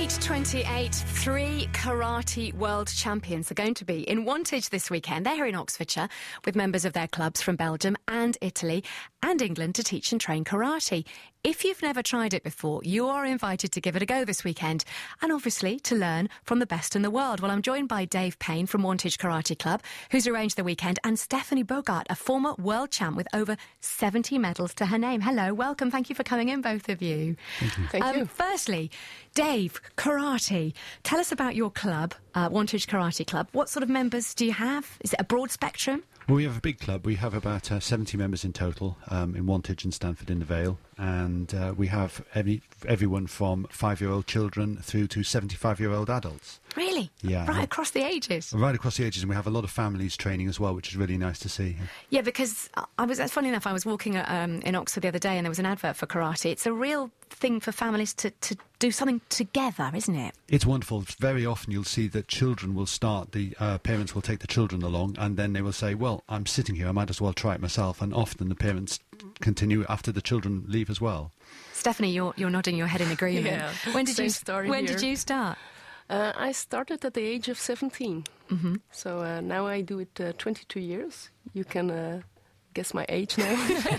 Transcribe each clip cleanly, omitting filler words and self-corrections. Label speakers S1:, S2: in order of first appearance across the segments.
S1: 8:28, three karate world champions are going to be in Wantage this weekend. They're here in Oxfordshire with members of their clubs from Belgium and Italy and England to teach and train karate. If you've never tried it before, you are invited to give it a go this weekend and obviously to learn from the best in the world. Well, I'm joined by Dave Payne from Wantage Karate Club, who's arranged the weekend, and Stephanie Bogart, a former world champ with over 70 medals to her name. Hello, welcome. Thank you for coming in, both of you.
S2: Thank you.
S1: Firstly, Dave, karate. Tell us about your club, Wantage Karate Club. What sort of members do you have? Is it a broad spectrum?
S3: Well, we have a big club. We have about 70 members in total in Wantage and Stanford-in-the-Vale, and we have everyone from 5-year-old children through to 75-year-old adults.
S1: Really?
S3: Yeah.
S1: Right across the ages?
S3: Right across the ages, and we have a lot of families training as well, which is really nice to see.
S1: Yeah, because funny enough, I was walking in Oxford the other day and there was an advert for karate. It's a real thing for families to do something together, isn't it?
S3: It's wonderful. Very often you'll see that children will start, the parents will take the children along, and then they will say, well, I'm sitting here, I might as well try it myself, and often the parents continue after the children leave as well.
S1: Stephanie, you're nodding your head in agreement.
S2: Yeah,
S1: When did you start?
S2: I started at the age of 17.
S1: Mm-hmm.
S2: So now I do it 22 years. You can guess my age now.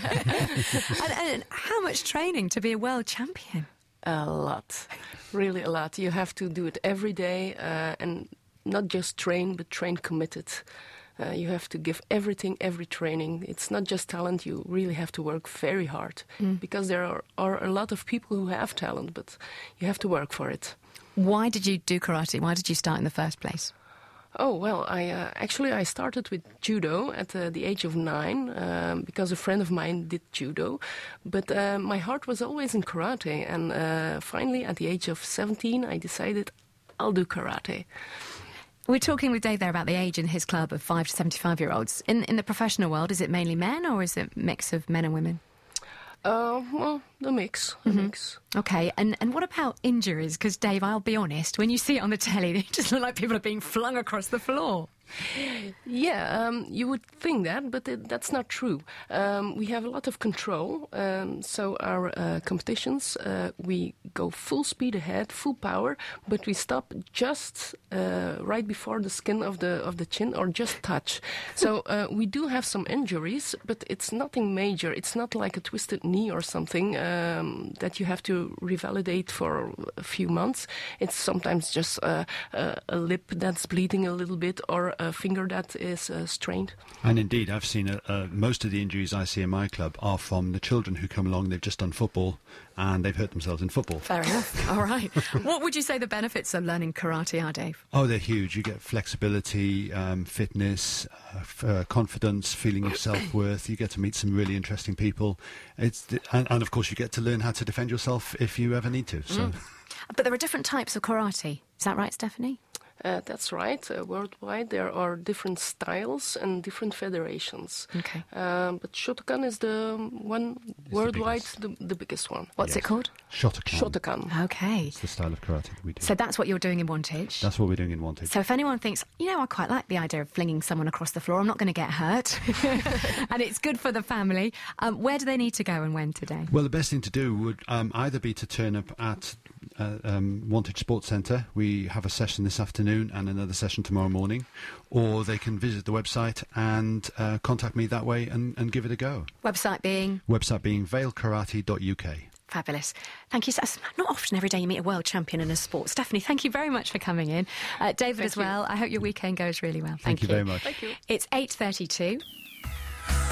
S1: and how much training to be a world champion?
S2: A lot. Really a lot. You have to do it every day and not just train, but train committed. You have to give everything, every training. It's not just talent. You really have to work very hard because there are a lot of people who have talent, but you have to work for it.
S1: Why did you do karate? Why did you start in the first place?
S2: Oh, well, I started with judo at the age of 9 because a friend of mine did judo. But my heart was always in karate. And finally, at the age of 17, I decided I'll do karate.
S1: We're talking with Dave there about the age in his club of 5 to 75-year-olds. In the professional world, is it mainly men or is it a mix of men and women?
S2: Well, the mix.
S1: Okay, and what about injuries? Because, Dave, I'll be honest, when you see it on the telly, they just look like people are being flung across the floor.
S2: Yeah, you would think that, but that's not true. We have a lot of control, so our competitions, we go full speed ahead, full power, but we stop just right before the skin of the chin, or just touch. So we do have some injuries, but it's nothing major. It's not like a twisted knee or something that you have to revalidate for a few months. It's sometimes just a lip that's bleeding a little bit, or a finger that is strained.
S3: And indeed, I've seen most of the injuries I see in my club are from the children who come along. They've just done football and they've hurt themselves in football.
S1: Fair enough. All right. What would you say the benefits of learning karate are, Dave?
S3: Oh, they're huge. You get flexibility, fitness, confidence, feeling of self-worth. You get to meet some really interesting people. And of course, you get to learn how to defend yourself if you ever need to. So.
S1: But there are different types of karate. Is that right, Stephanie?
S2: That's right. Worldwide, there are different styles and different federations.
S1: Okay.
S2: But Shotokan is the one worldwide, the biggest one.
S1: What's it called?
S3: Shotokan.
S1: Okay.
S3: It's the style of karate that we do.
S1: So that's what you're doing in Wantage?
S3: That's what we're doing in Wantage.
S1: So if anyone thinks, I quite like the idea of flinging someone across the floor, I'm not going to get hurt, and it's good for the family, where do they need to go and when today?
S3: Well, the best thing to do would either be to turn up at Wantage Sports Centre. We have a session this afternoon and another session tomorrow morning, or they can visit the website and contact me that way and give it a go.
S1: Website being
S3: valekarate.uk.
S1: Fabulous. Thank you. Not often every day you meet a world champion in a sport. Stephanie, thank you very much for coming in. David as well. I hope your weekend goes really well.
S3: Thank you very much.
S2: Thank you.
S1: It's 8:32.